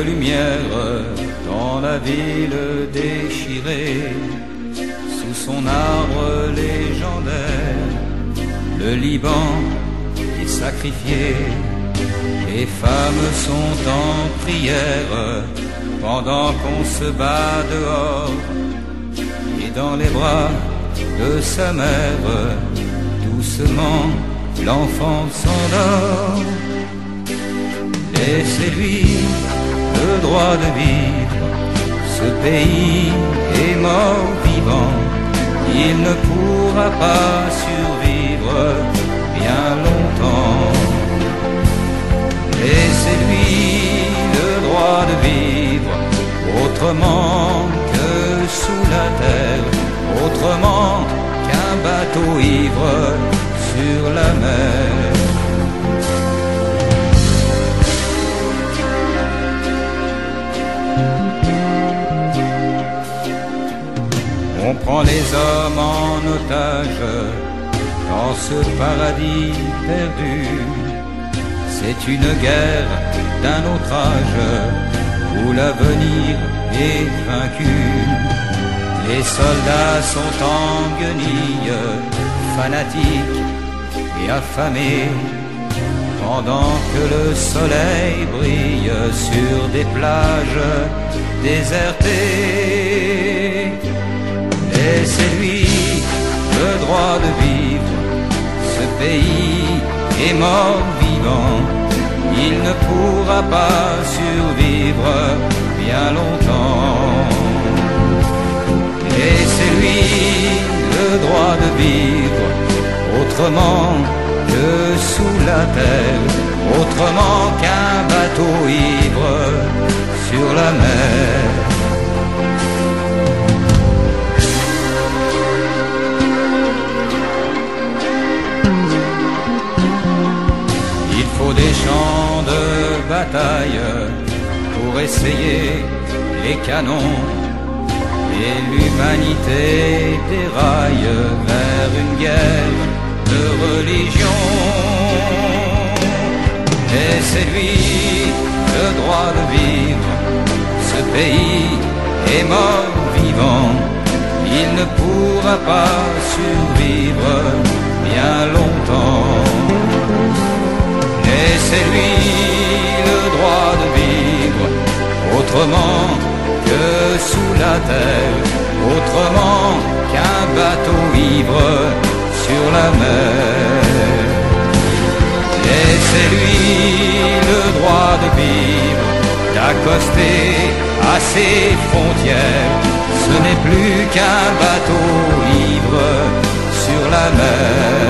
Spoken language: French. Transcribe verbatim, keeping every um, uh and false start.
lumière dans la ville déchirée, sous son arbre légendaire, le Liban est sacrifié. Les femmes sont en prière pendant qu'on se bat dehors, et dans les bras de sa mère, doucement l'enfant s'endort. Laissez-lui le droit de vivre, ce pays est mort vivant, il ne pourra pas survivre bien longtemps. Laissez-lui le droit de vivre autrement que sous la terre, autrement qu'un bateau ivre sur la mer. On prend les hommes en otage dans ce paradis perdu. C'est une guerre d'un autre âge où l'avenir est vaincu. Les soldats sont en guenilles, fanatiques et affamés, pendant que le soleil brille sur des plages désertées. Laissez-lui le droit de vivre, ce pays est mort vivant, il ne pourra pas survivre bien longtemps. Laissez-lui le droit de vivre autrement que sous la terre, autrement qu'un bateau ivre sur la mer. Des champs de bataille pour essayer les canons, et l'humanité déraille vers une guerre de religion. Laissez-lui le droit de vivre, ce pays est mort vivant, il ne pourra pas survivre bien longtemps. Laissez-lui le droit de vivre autrement que sous la terre, autrement qu'un bateau ivre sur la mer. Laissez-lui le droit de vivre, d'accoster à ses frontières, ce n'est plus qu'un bateau ivre sur la mer.